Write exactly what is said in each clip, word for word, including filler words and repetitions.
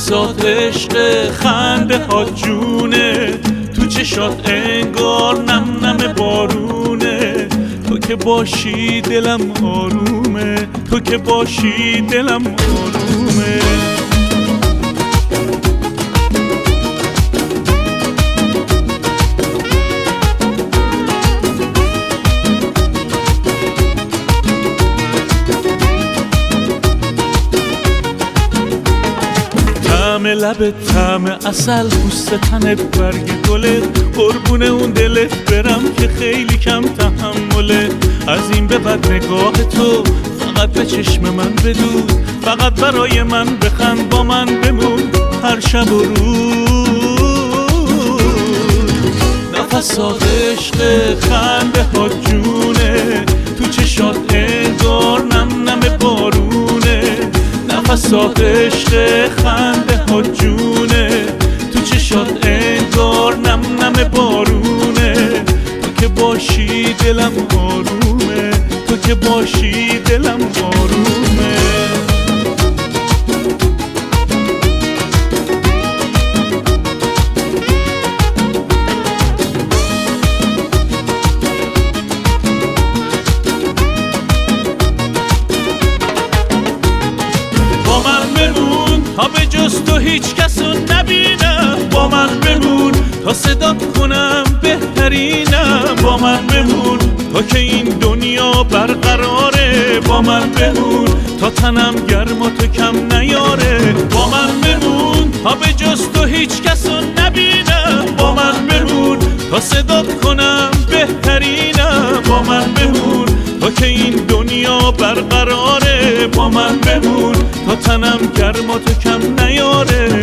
نفسات عشق خنده ها جونه، تو چشات انگار نم نم بارونه. تو که باشی دلم آرومه، تو که باشی دلم آرومه. طعم لبت طعم عسل، پوست تنت برگ گله، قربون اون دلت برم که خیلی کم تحمله. از این به بعد نگاه تو فقط به چشم من بدود، فقط برای من بخند، با من بمون هر شب و روز. نفسات عشق خنده ها جونه، تو چشات انگار نم نم بارونه. نفسات عشق خنده ها جونه، تو چشات انگار نم نم بارونه. تو که باشی دلم آرومه، تو که باشی دلم آرومه. تا به جز تو هیچ کسو نبینم، با من بمون تا صدات کنم بهترینم. با من بمون تا که این دنیا برقراره، با من بمون تا تنم گرم و تو کم نیاره. با من بمون تا به جز تو هیچ کسو نبینم، با من بمون تا صدات کنم بهترینم. با من بمون تا که این دنیا برقراره، با من بمون تا تنم گرم و تو کم نیاره.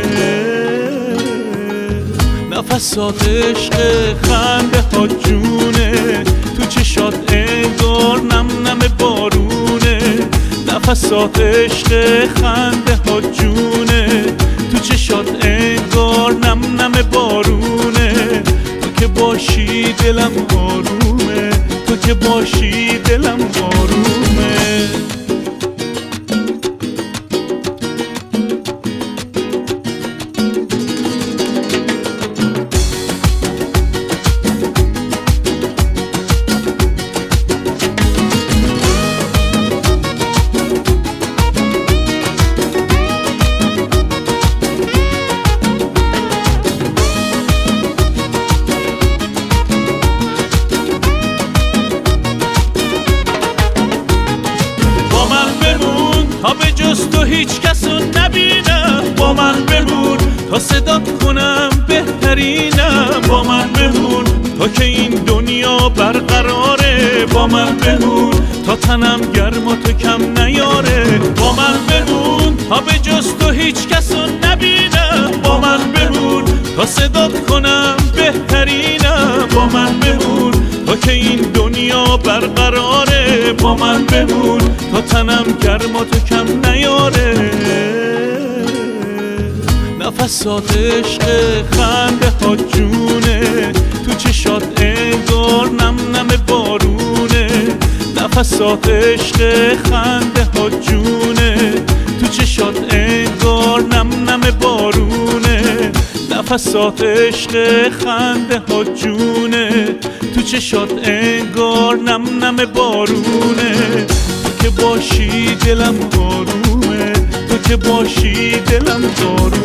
نفسات عشق خنده ها جونه، تو چشات انگار نم نم بارونه. نفسات عشق خنده ها جونه، تو چشات انگار نم نم بارونه. تو که باشی دلم آرومه، تو که باشی دلم آرومه. تا به جز تو هیچ کسو نبینم، با من بمون تا صدات کنم بهترینم. با من بمون تا که این دنیا برقراره، با من بمون تا تنم گرم و تو کم نیاره. با من بمون تا به جز تو هیچ کسو نبینم، با من بمون تا صدات کنم بهترینم. با من بمون تا که این دنیا برقراره، با من بمون تا تنم گرم و تو کم نیاره. نفسات عشق خنده ها جونه، تو چشات انگار نم نم بارونه. نفسات عشق خنده ها جونه، تو چشات انگار نم نم بارونه. نفسات عشق خنده ها جونه، تو چشات انگار نم نم بارونه. تو که باشی دلم آرومه، تو که باشی دلم آرومه.